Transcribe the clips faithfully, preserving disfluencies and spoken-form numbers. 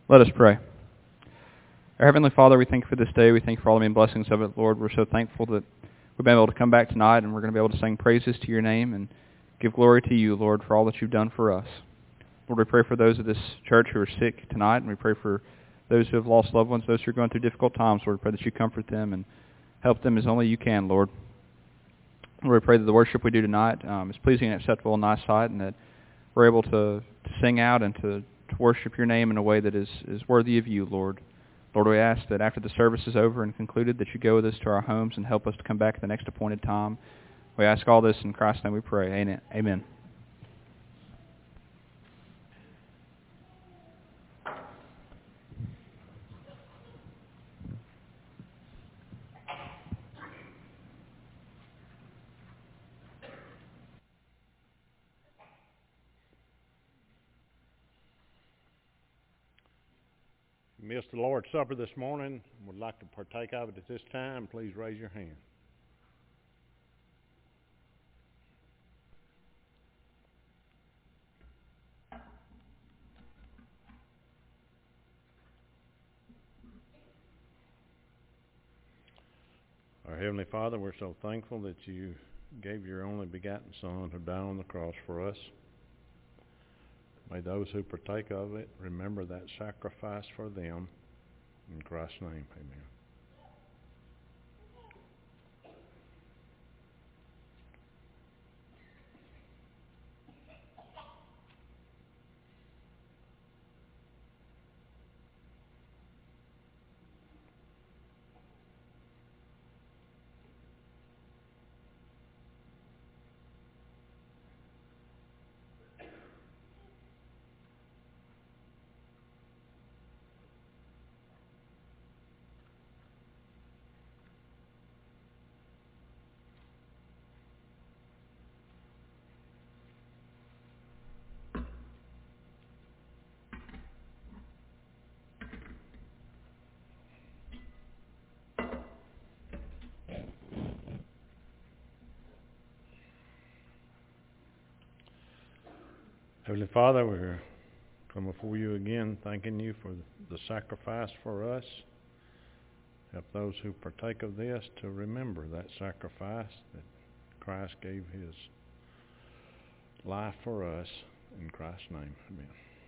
Let us pray. Our Heavenly Father, we thank you for this day. We thank you for all the many blessings of it, Lord. We're so thankful that we've been able to come back tonight, and we're going to be able to sing praises to your name and give glory to you, Lord, for all that you've done for us. Lord, we pray for those of this church who are sick tonight, and we pray for those who have lost loved ones, those who are going through difficult times. Lord, we pray that you comfort them and help them as only you can, Lord. Lord, we pray that the worship we do tonight um, is pleasing and acceptable in thy sight, and that we're able to, to sing out and to to worship your name in a way that is, is worthy of you, Lord. Lord, we ask that after the service is over and concluded, that you go with us to our homes and help us to come back at the next appointed time. We ask all this in Christ's name we pray. Amen. Amen. Missed the Lord's Supper this morning and would like to partake of it at this time, please raise your hand. Our Heavenly Father, we're so thankful that you gave your only begotten Son to die on the cross for us. May those who partake of it remember that sacrifice for them. In Christ's name, amen. Heavenly Father, we're coming before you again, thanking you for the sacrifice for us. Help those who partake of this to remember that sacrifice that Christ gave his life for us. In Christ's name, amen.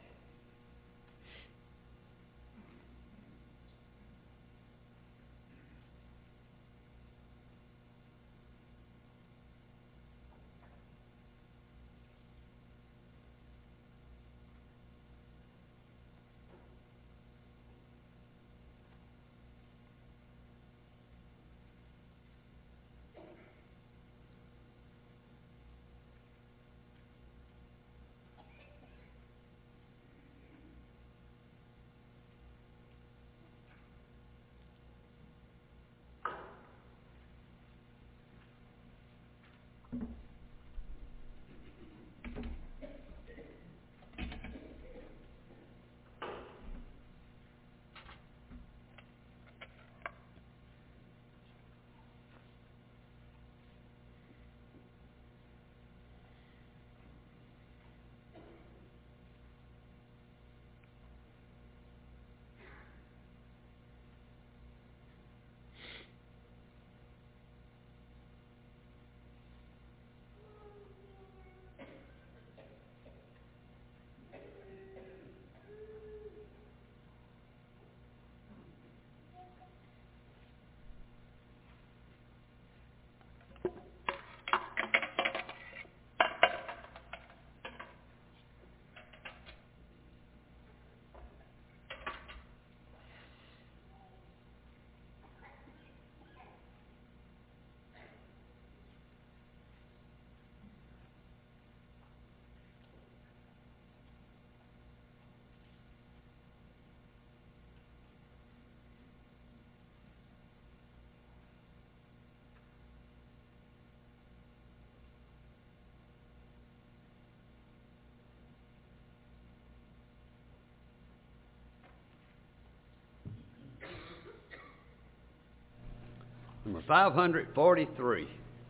Number five hundred forty-three.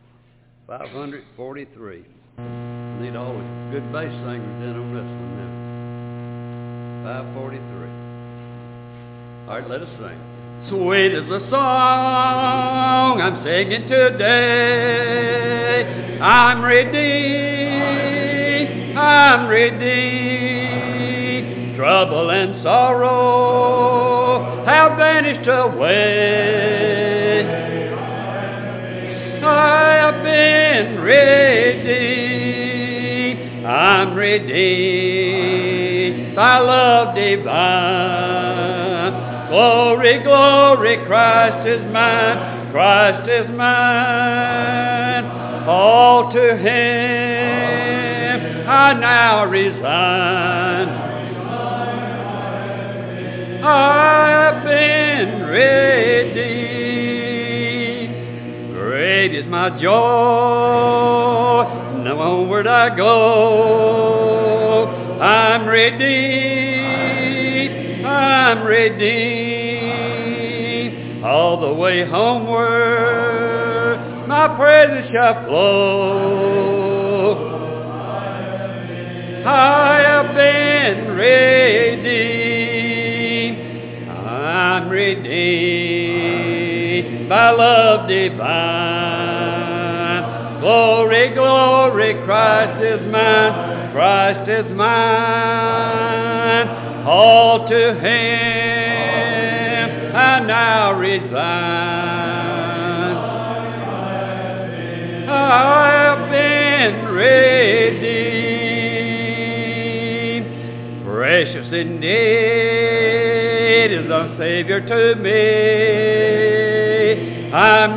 five hundred forty-three. Need all the good bass singers in on this one now. five forty-three. All right, let us sing. Sweet is the song I'm singing today. I'm redeemed, I'm redeemed. Trouble and sorrow have vanished away. I have been redeemed, I'm redeemed. Thy love divine. Glory, glory, Christ is mine, Christ is mine. All to Him I now resign. I have been redeemed. Great is my joy, now onward I go. I'm redeemed, I'm redeemed. All the way homeward my praises shall flow. I have been redeemed, I'm redeemed by love divine. Glory, glory, Christ is mine, Christ is mine. All to Him I now resign. I have been redeemed. Precious indeed is the Savior to me. I'm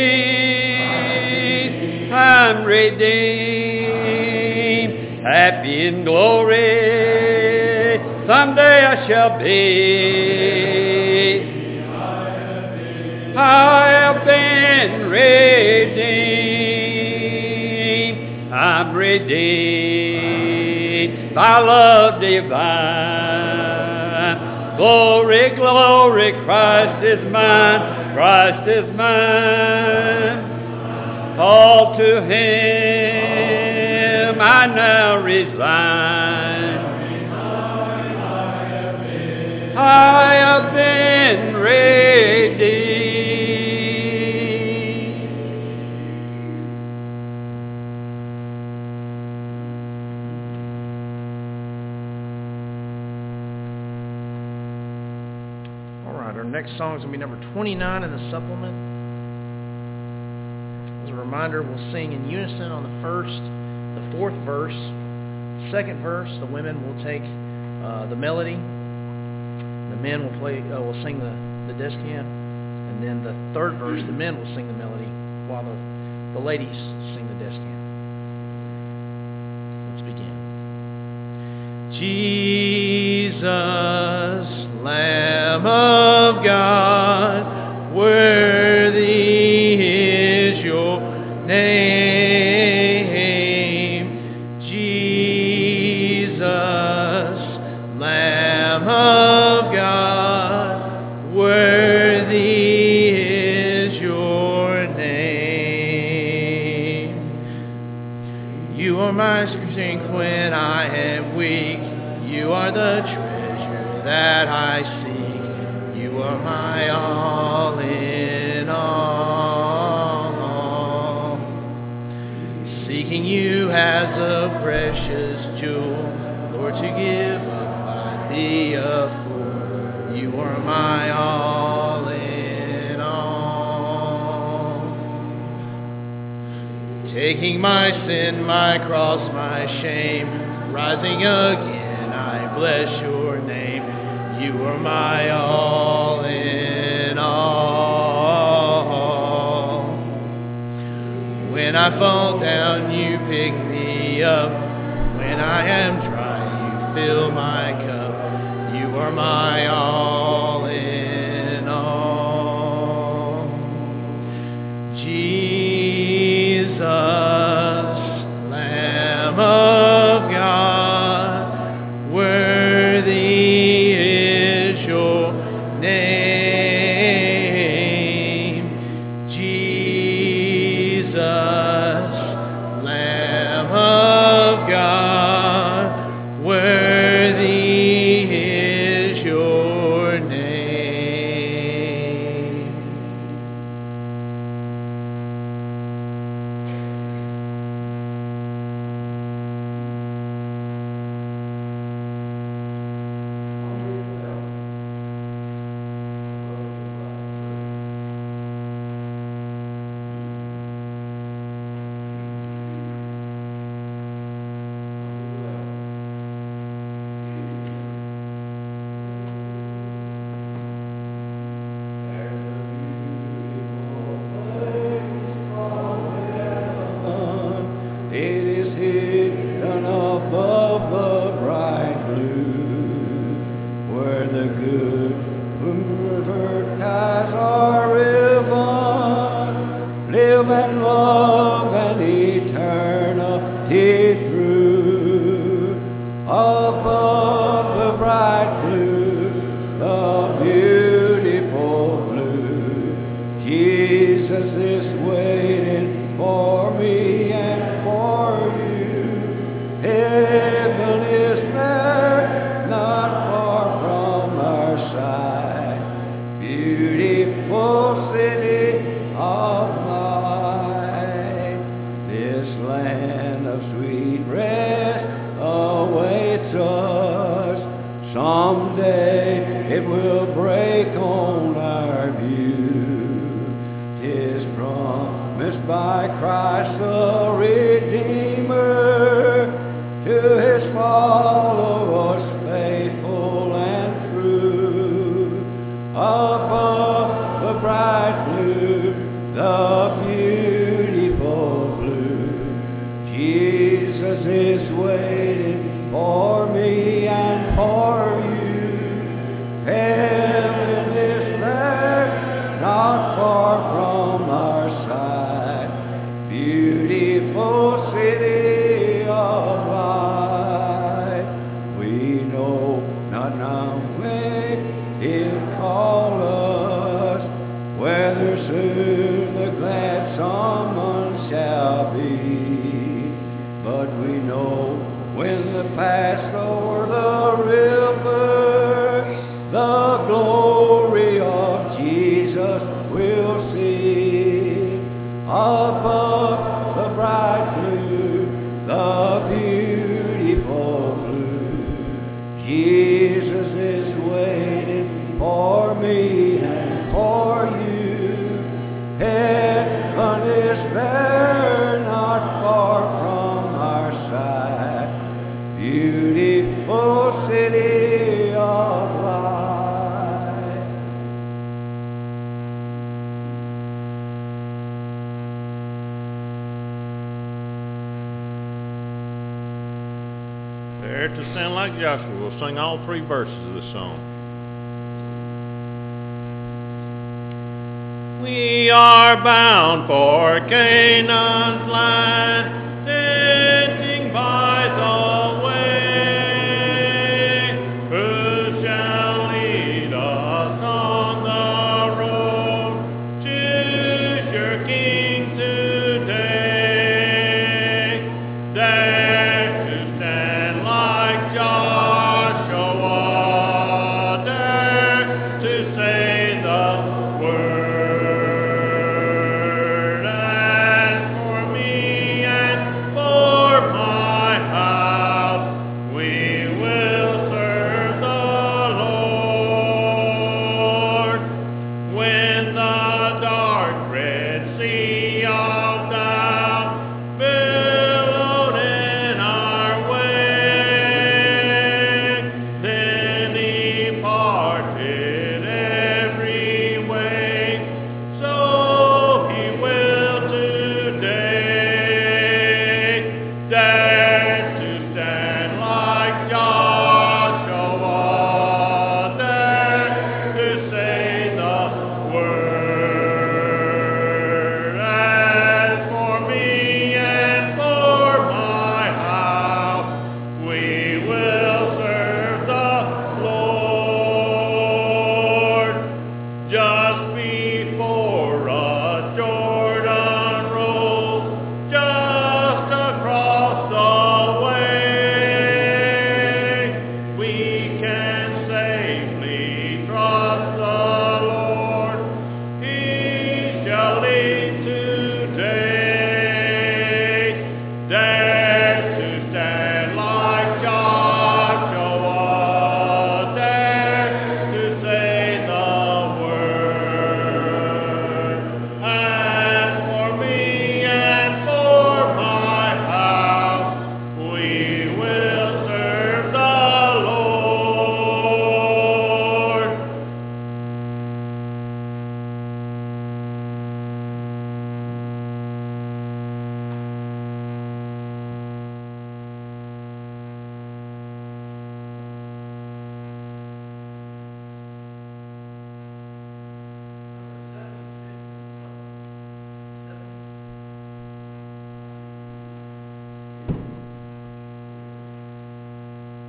redeemed, I'm redeemed. Happy in glory, someday I shall be. I have been redeemed, I'm redeemed by love divine. Glory, glory, Christ is mine, Christ is mine. All to Him I now resign. I have been redeemed. All right, our next song is going to be number twenty-nine in the supplement. As a reminder, we'll sing in unison on the first, the fourth verse. Second verse, the women will take uh, the melody. The men will play, uh, will sing the, the descant, and then the third verse, the men will sing the melody, while the, the ladies sing the descant. Let's begin. Jesus, Lamb of God, worthy is your name. Jesus, Lamb of God, worthy is your name. You are my strength when I am weak. You are the treasure that I seek. You are my all in all. Seeking you as a precious jewel, Lord, to give up I'd be a fool. You are my all in all. Taking my sin, my cross, my shame, rising again, I bless your name. You are my all in all. When I fall down, you pick me up. When I am dry, you fill my cup. You are my all in all. Jesus, Lamb of God, worthy is your name. Jesus, Lamb of God, worthy is your name. live and love and eternity through. Above the bright blue, the beautiful blue, Jesus is waiting for me and for you. Heaven is there, not far from our side. Beautiful city of light. This land of sweet rest awaits us. Someday it will break on our view. 'Tis promised by Christ the Redeemer to his followers faithful and true. Above the bright blue, the beautiful blue, Jesus is waiting for me and for you. Heaven is there, not far from our side. Beautiful city of light. We know not now when he'll call us, whether soon the glad summons shall be. But we know when the pass over the river, the glory of Jesus we'll see. Above the bright blue, the beautiful blue, Jesus is waiting for me and for you. Heaven is there, not far from our side. Beautiful city of light. There to stand like Joshua. We'll sing all three verses of this song. We are bound for Canaan's land, sitting by the way. Who shall lead us on the road? Choose your King today. Dare to stand like Joshua, dare to say the word. And for me and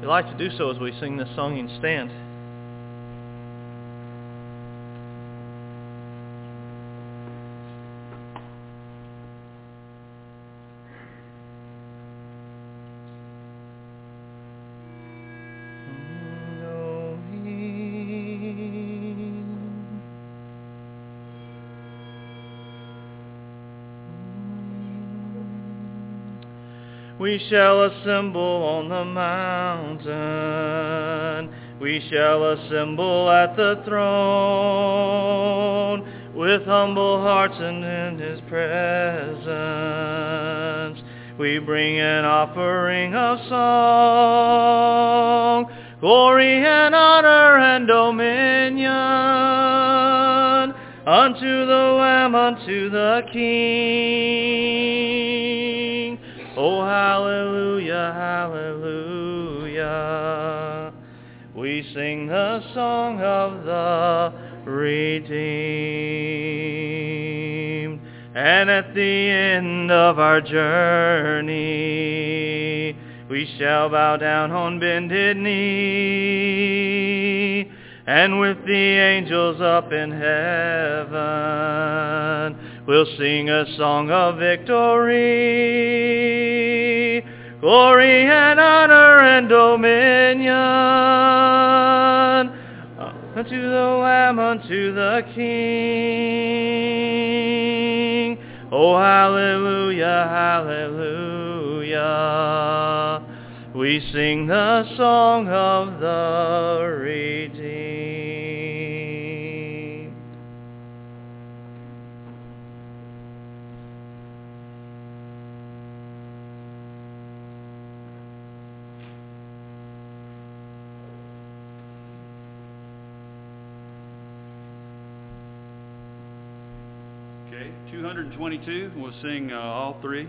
If you'd like to do so as we sing this song, you can stand. We shall assemble on the mountain. We shall assemble at the throne with humble hearts and in His presence. We bring an offering of song, glory and honor and dominion unto the Lamb, unto the King. Oh, hallelujah, hallelujah. We sing the song of the redeemed. And at the end of our journey, we shall bow down on bended knee, and with the angels up in heaven, we'll sing a song of victory, glory and honor and dominion unto the Lamb, unto the King. Oh, hallelujah, hallelujah. We sing the song of the redeemed. Okay, two hundred twenty-two, we'll sing uh, all three.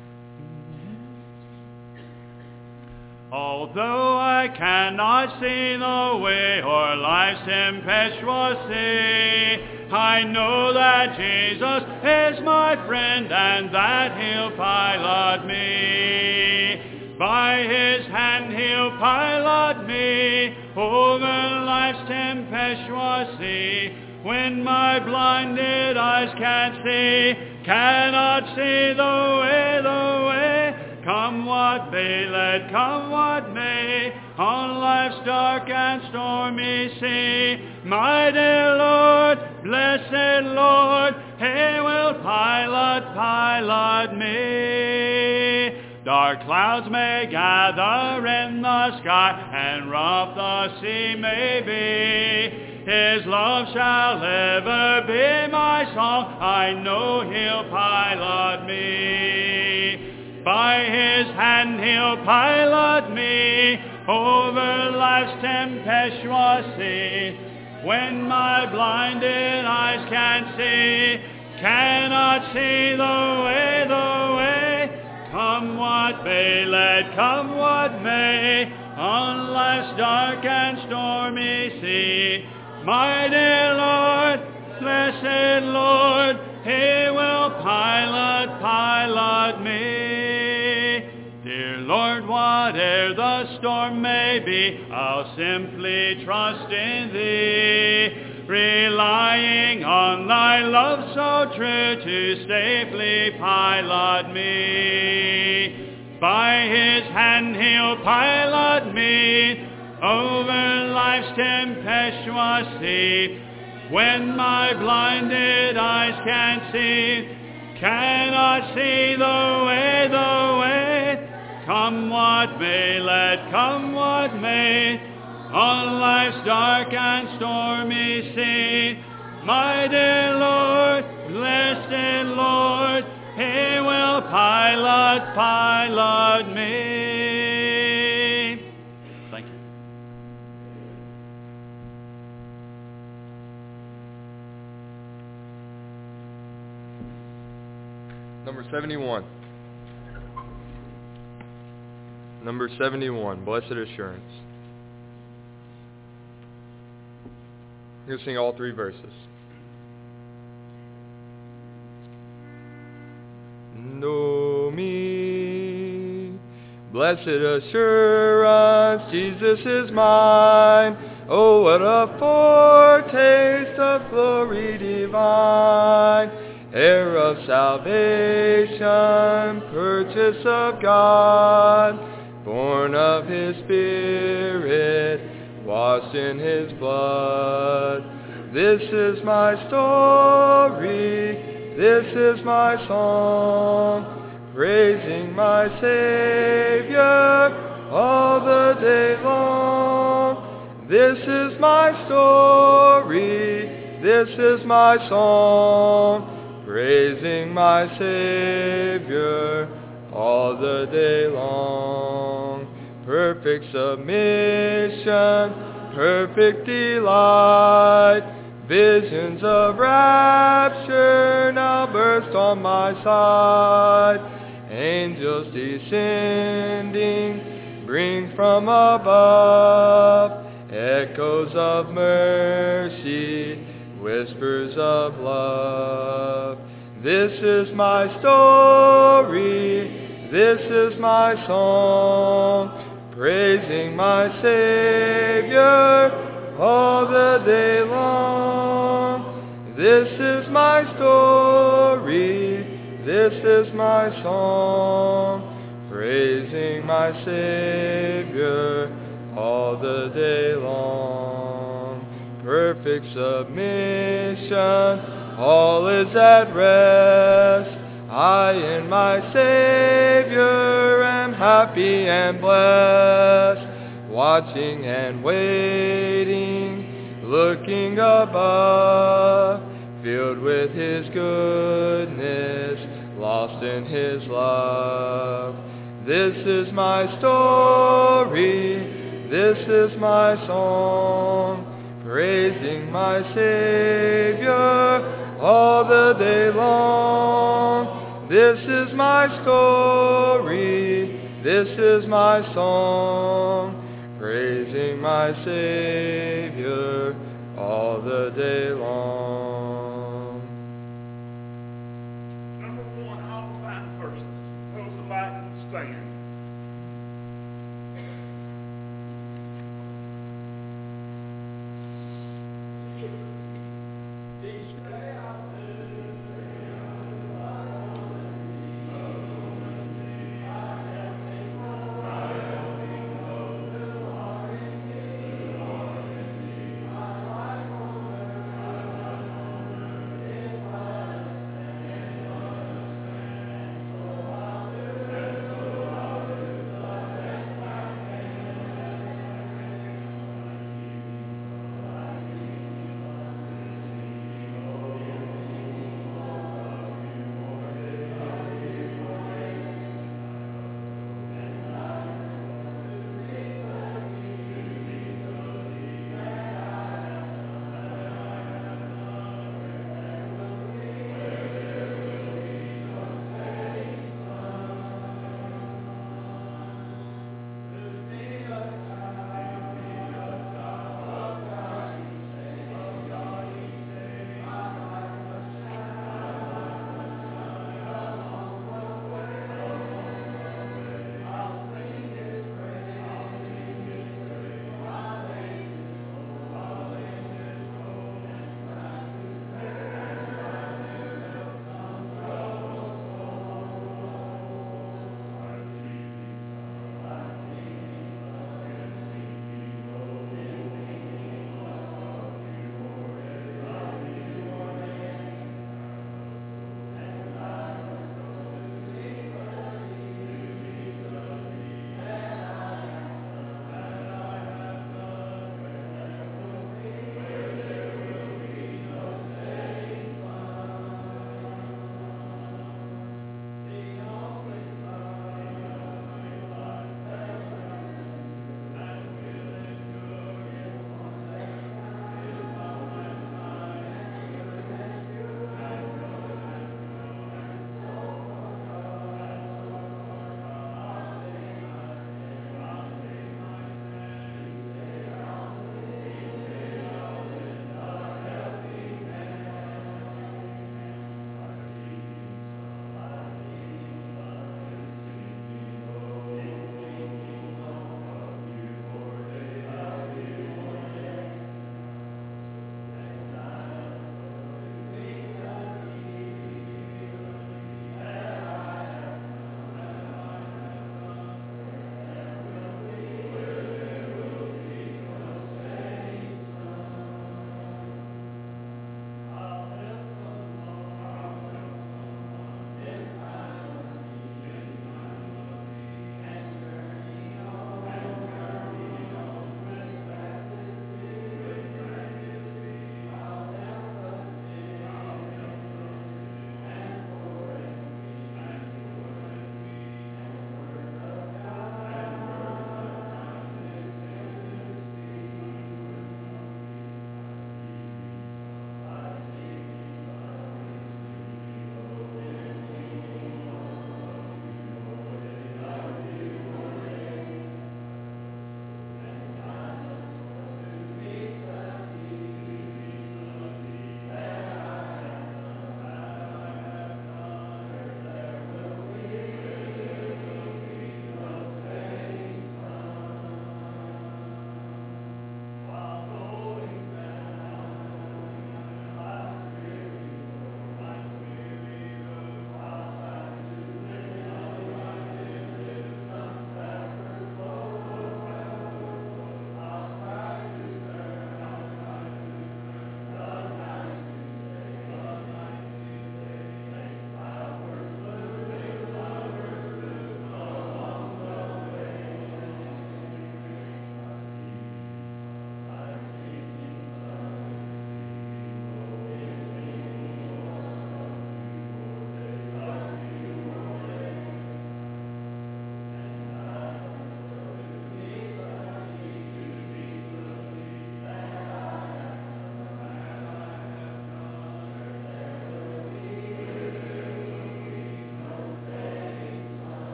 Although I cannot see the way or life's tempestuous sea, I know that Jesus is my friend and that He'll pilot me. By His hand He'll pilot me over life's tempestuous sea. When my blinded eyes can't see, cannot see the way, the way, come what may, let come what may, on life's dark and stormy sea. My dear Lord, blessed Lord, He will pilot, pilot me. Dark clouds may gather in the sky, and rough the sea may be. His love shall ever be my song. I know He'll pilot me. By His hand He'll pilot me over life's tempestuous sea. When my blinded eyes can't see, cannot see the way, the way, come what may, let come what may, on life's dark and stormy sea. My dear Lord, blessed Lord, He will pilot, pilot me. Dear Lord, whate'er the storm may be, I'll simply trust in Thee, relying on Thy love so true to safely pilot me. By His hand He'll pilot me over life's tempestuous sea. When my blinded eyes can't see, cannot see the way, the way, come what may, let come what may, on life's dark and stormy sea. My dear Lord, blessed Lord, He will pilot, pilot me. Thank you. Number seventy-one. Number seventy-one, Blessed Assurance. I'm going to sing all three verses. Know me, Blessed assurance, Jesus is mine. Oh, what a foretaste of glory divine. Heir of salvation, purchase of God, born of his Spirit, washed in his blood. This is my story, this is my song, praising my Savior all the day long. This is my story, this is my song, praising my Savior all the day long. Perfect submission, perfect delight, visions of rapture now burst on my side. Angels descending, bring from above echoes of mercy, whispers of love. This is my story, this is my song, praising my Savior all the day long. This is my story, this is my song, praising my Savior all the day long. Perfect submission, all is at rest. I in my Savior am happy and blessed, watching and waiting, looking above, filled with his goodness, lost in his love. This is my story, this is my song, praising my Savior all the day long. This is my story, this is my song, praising my Savior all the day long. Number one, all five verses. Those who like to stand.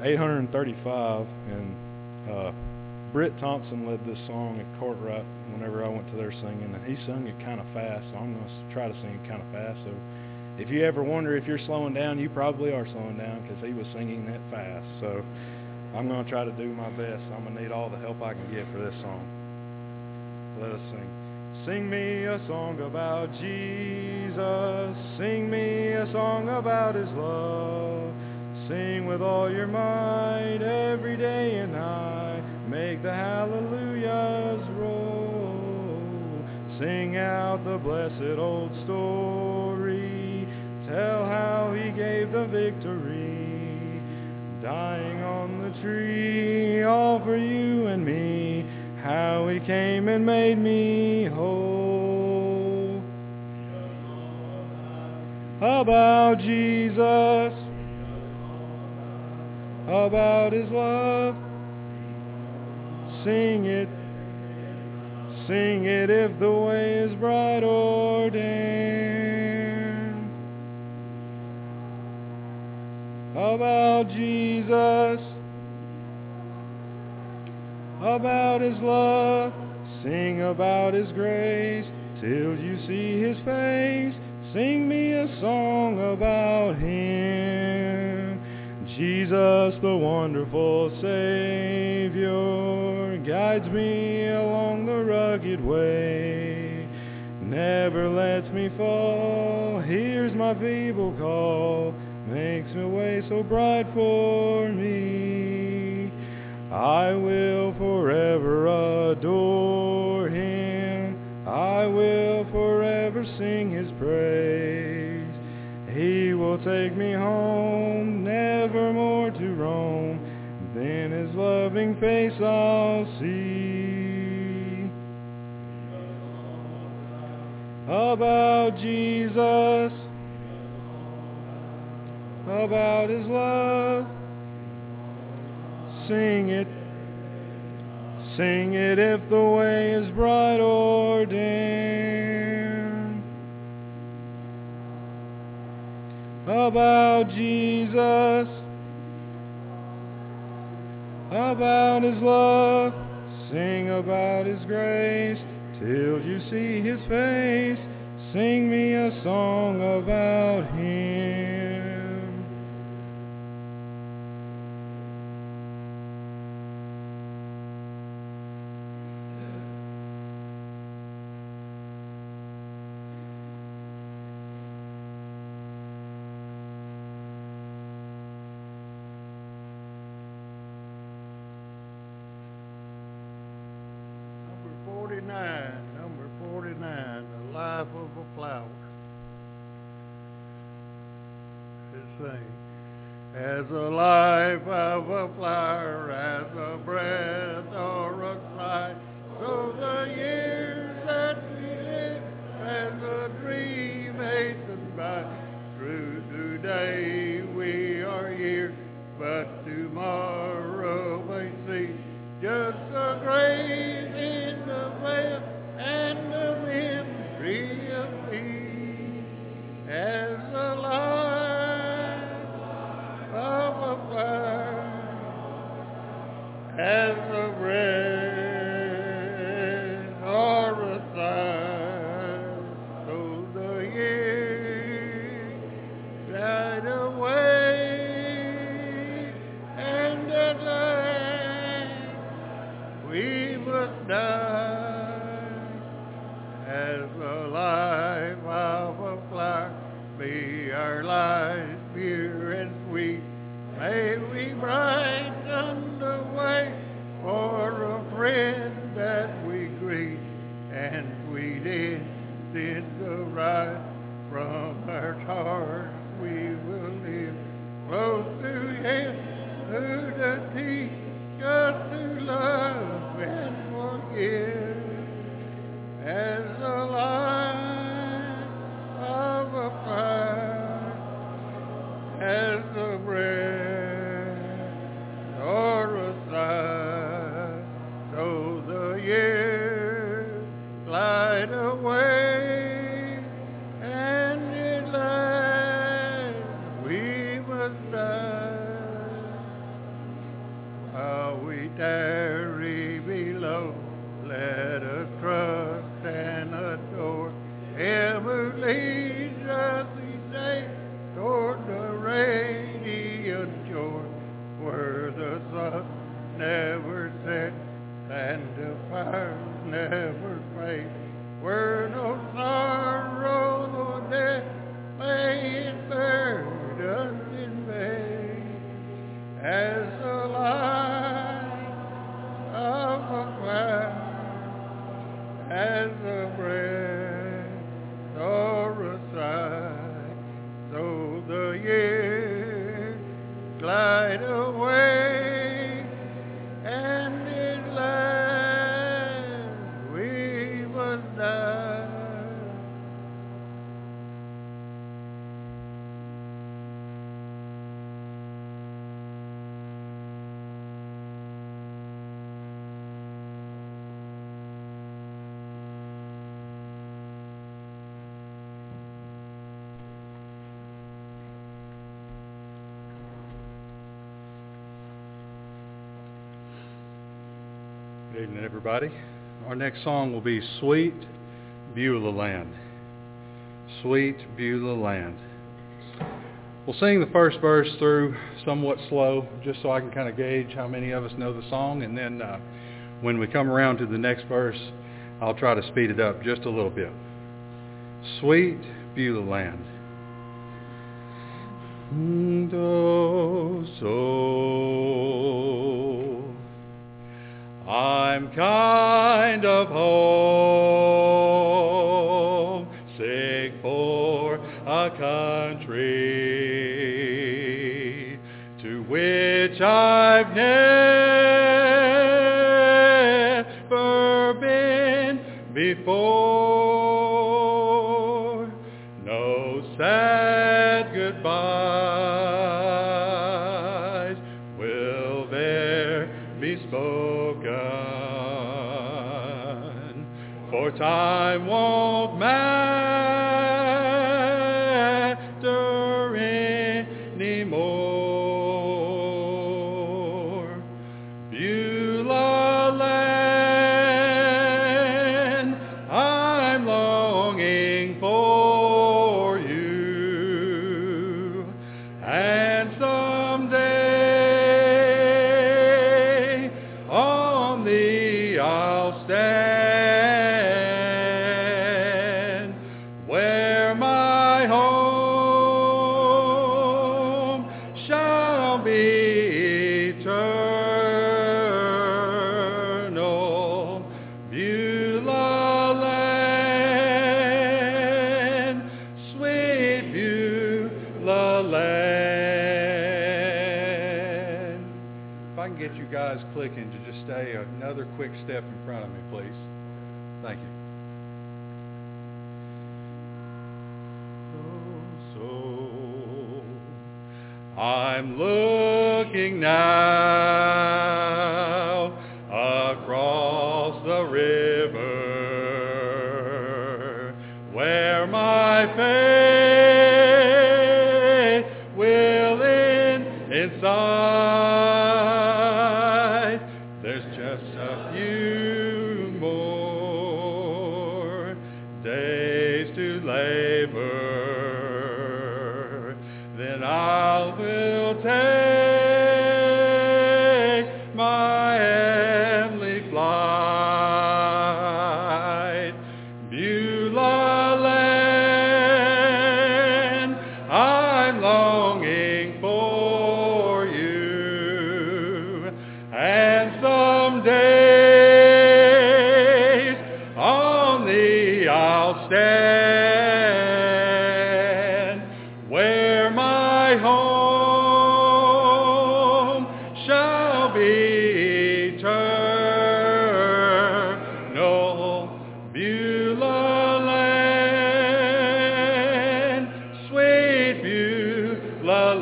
eight hundred thirty-five, and uh, Britt Thompson led this song at Cartwright whenever I went to their singing, and he sung it kind of fast, so I'm going to try to sing it kind of fast. So if you ever wonder if you're slowing down, you probably are slowing down because he was singing that fast. So I'm going to try to do my best. I'm going to need all the help I can get for this song. Let us sing. Sing me a song about Jesus. Sing me a song about his love. Sing with all your might every day and night. Make the hallelujahs roll. Sing out the blessed old story. Tell how he gave the victory. Dying on the tree, all for you and me. How he came and made me whole. About Jesus, about his love. Sing it, sing it if the way is bright ordained. About Jesus, about his love, sing about his grace, till you see his face, sing me a song about him. Jesus, the wonderful Savior, guides me along the rugged way, never lets me fall, hears my feeble call, makes the way so bright for me. I will forever adore him. I will forever sing his praise. He will take me home, never more to roam. Then his loving face I'll see. About Jesus, about his love. Sing it, sing it if the way is bright ordained. About Jesus, about his love, sing about his grace, till you see his face, sing me a song about him. forty-nine, number forty-nine, The Life of a Flower. Let's sing. As the life of a flower, as a breath or a cry, so the years that we live, as a dream hasten by. Through today we are here, but tomorrow may see just a grace in the veil and the memory of me. As the life of a fire, as a breath or a sigh, so the years died away, and at last we must die. As the life of a flower, be our lives pure and sweet. May we brighten the way for a friend that we greet, and sweet incense arise from our hearts. We will live close to him who does teach us to love and forgive. As the light of a fire, as the breath or a sigh, so the years glide away, and and the fire never fade, where no sorrow nor death laying burdens in vain, as the light of a cloud, as the breath or a sigh, so the years glide away, and at last we must die. Good evening, everybody. Our next song will be Sweet Beulah Land. Sweet Beulah Land. We'll sing the first verse through somewhat slow, just so I can kind of gauge how many of us know the song, and then uh, when we come around to the next verse, I'll try to speed it up just a little bit. Sweet Beulah Land. Oh, so I'm kind of homesick for a country to which I've never been before. No sad goodbyes will there be spoken, for time won't matter anymore. Beulah land, I'm longing for you, and someday on thee I'll stand, where my home shall be eternal. Beulah land, sweet Beulah land. If I can get you guys clicking to just stay another quick step in front of me, please. Thank you. So, I'm looking now across the river, where my faith will end inside. There's just a few more days to labor, then I will take my heavenly flight. Beulah land, I'm longing for you, and someday on thee I'll stand, where my home shall be eternal. Beulah land, sweet Beulah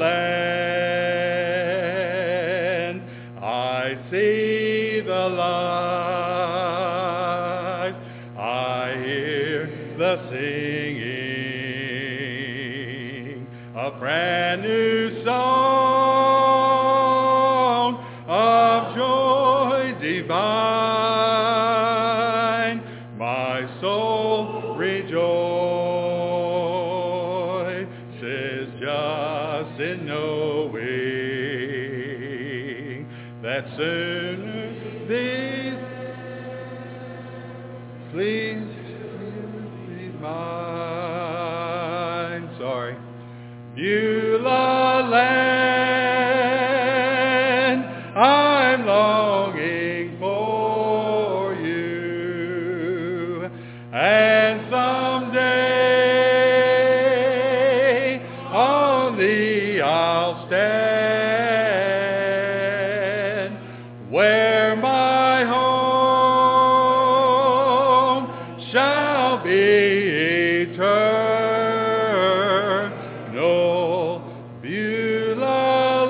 land, I see the light, I hear the singing, a brand new song of joy divine. My soul rejoices just in knowing that sooner these Please, please mine. Sorry. Beulah land, I'm longing for you. And someday on thee I'll stand, where my home shall be eternal. Beulah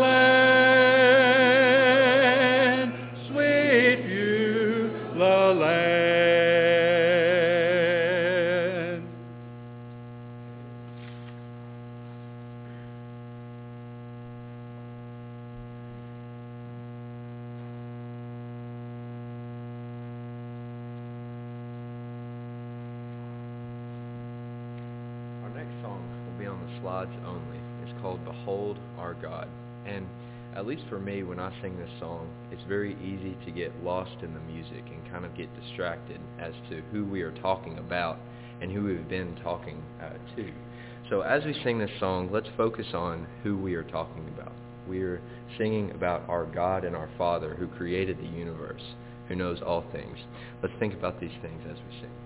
land, sweet Beulah land. Our next song will be on the slides only. It's called Behold Our God. And at least for me, when I sing this song, it's very easy to get lost in the music and kind of get distracted as to who we are talking about and who we've been talking uh, to. So as we sing this song, let's focus on who we are talking about. We're singing about our God and our Father who created the universe, who knows all things. Let's think about these things as we sing.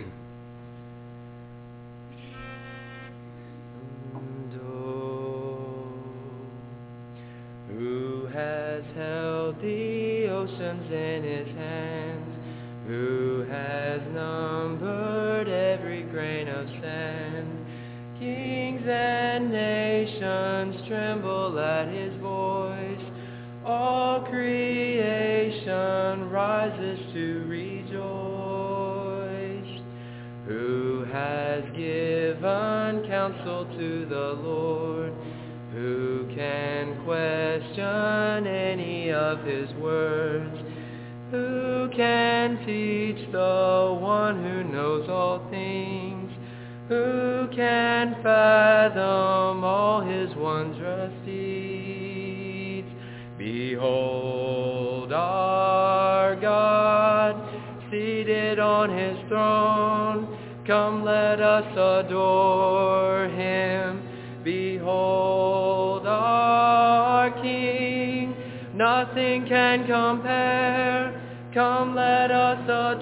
Who has held the oceans in his hands? Who has numbered every grain of sand? Kings and nations tremble at his voice. All creation rises to rejoice. Who has given counsel to the Lord? Who can question any of his words? Who can teach the one who knows all things? Who can fathom all his wondrous deeds? Behold our God, seated on his throne. Come, let us adore him. Behold our King, nothing can compare. Come, let us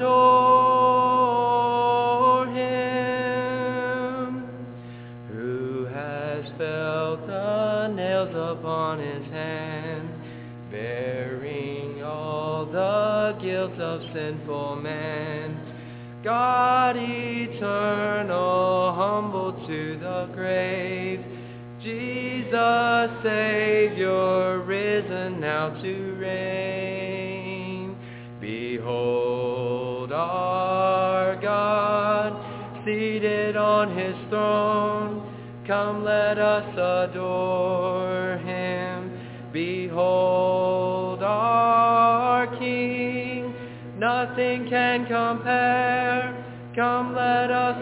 adore him. Who has felt the nails upon his hands, bearing all the guilt of sinful man? God eternal, humbled to the grave, Jesus Savior, risen now to reign. Behold our God, seated on his throne. Come, let us adore him. Behold our King, nothing can compare. Come, let us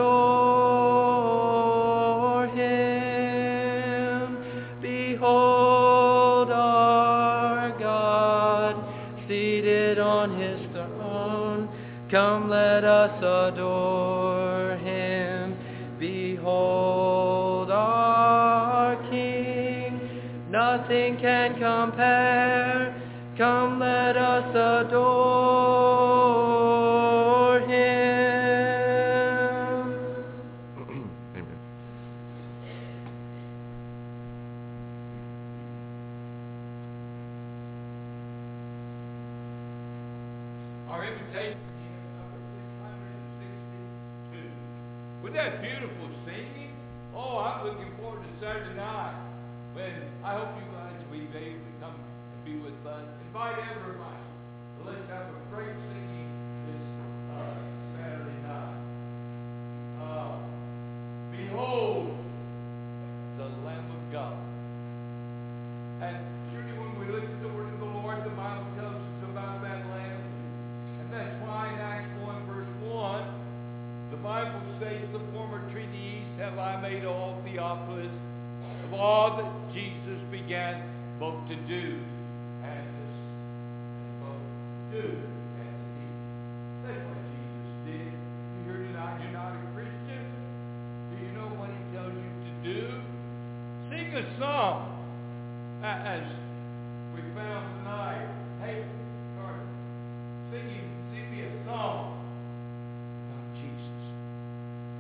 adore him. Behold our God, seated on his throne. Come, let us adore him. Behold our King, nothing can compare. Come, let us adore him. Amen. Our invitation is number six hundred sixty-two. With that beautiful singing, oh, I'm looking forward to Saturday night when I hope you guys will be able to come and be with us. Invite everybody. Let's have a great singing this uh, Saturday night. Uh, Behold the Lamb of God. And surely when we listen to the word of the Lord, the Bible tells us about that Lamb. And that's why in Acts one verse one, the Bible says, the former treatise have I made all Theophilus of all that Jesus began both to do and to, and both do and to teach. That's what Jesus did.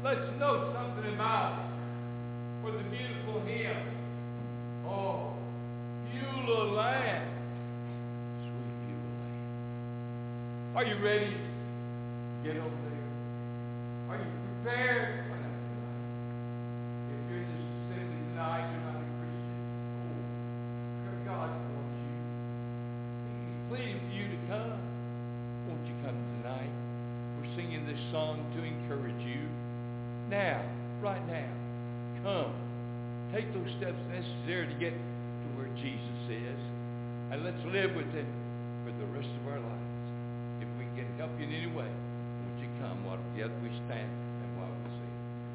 let's know something about it. For the beautiful hymn, oh, Beulah land, sweet Beulah land. Are you ready to get over there? Are you prepared? Why not tonight? If you're just simply tonight, you're not a Christian. Oh, God wants you. He's pleading for you to come. Won't you come tonight? We're singing this song to encourage you. Now, right now, come. Take those steps necessary to get to where Jesus is. And let's live with Him for the rest of our lives. If we can help you in any way, won't you come while together we stand and while we sing.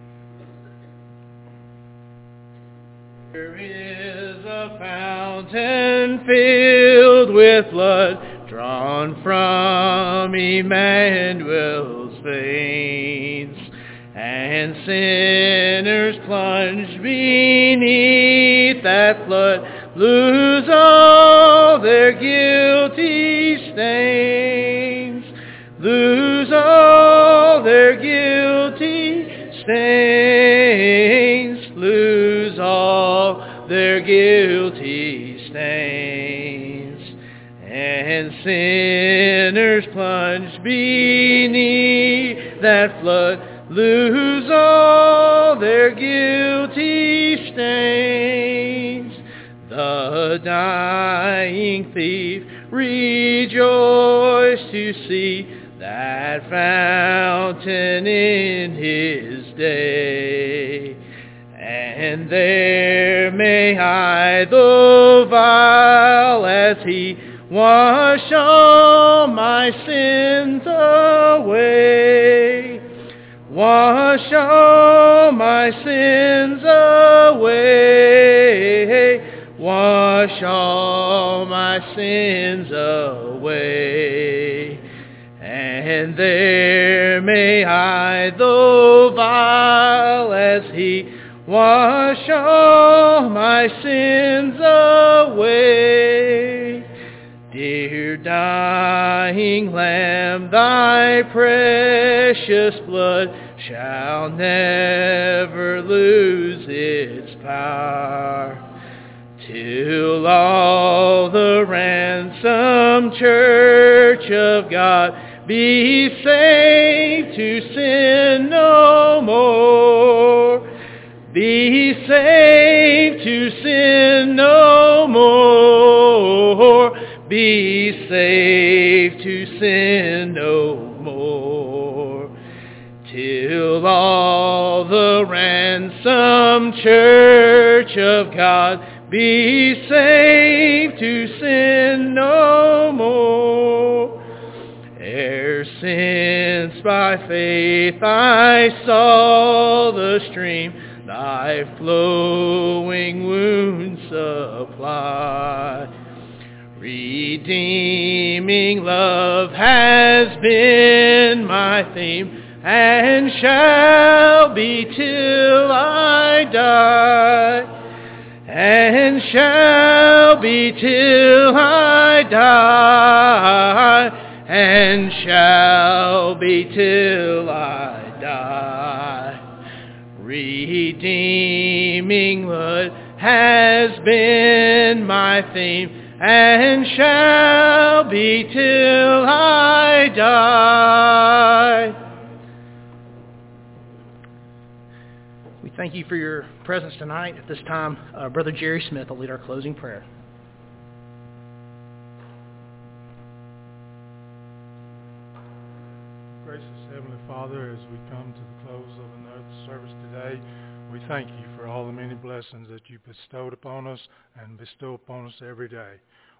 There is a fountain filled with blood drawn from Emmanuel's veins, and sinners plunged beneath that flood lose all their guilty stains, lose all their guilty stains, lose all their guilty stains, and sinners plunged beneath that flood lose all their guilty stains. The dying thief rejoiced to see that fountain in his day, and there may I, though vile as he, wash all my sins away. Wash all my sins away. Wash all my sins away. And there may I, though vile as he, wash all my sins away. Dear dying Lamb, thy precious blood shall never lose its power, till all the ransomed church of God be saved to sin no more. Be saved to sin no more. Be saved to sin no more. Till all the ransomed church of God be saved to sin no more. Ere since by faith I saw the stream thy flowing wounds supply, redeeming love has been my theme, and shall be till I die, and shall be till I die, and shall be till I die. Redeeming blood has been my theme, and shall be till I die. We thank you for your presence tonight. At this time, uh, Brother Jerry Smith will lead our closing prayer. Gracious Heavenly Father, as we come to the close of another service today, we thank you for all the many blessings that you bestowed upon us and bestow upon us every day.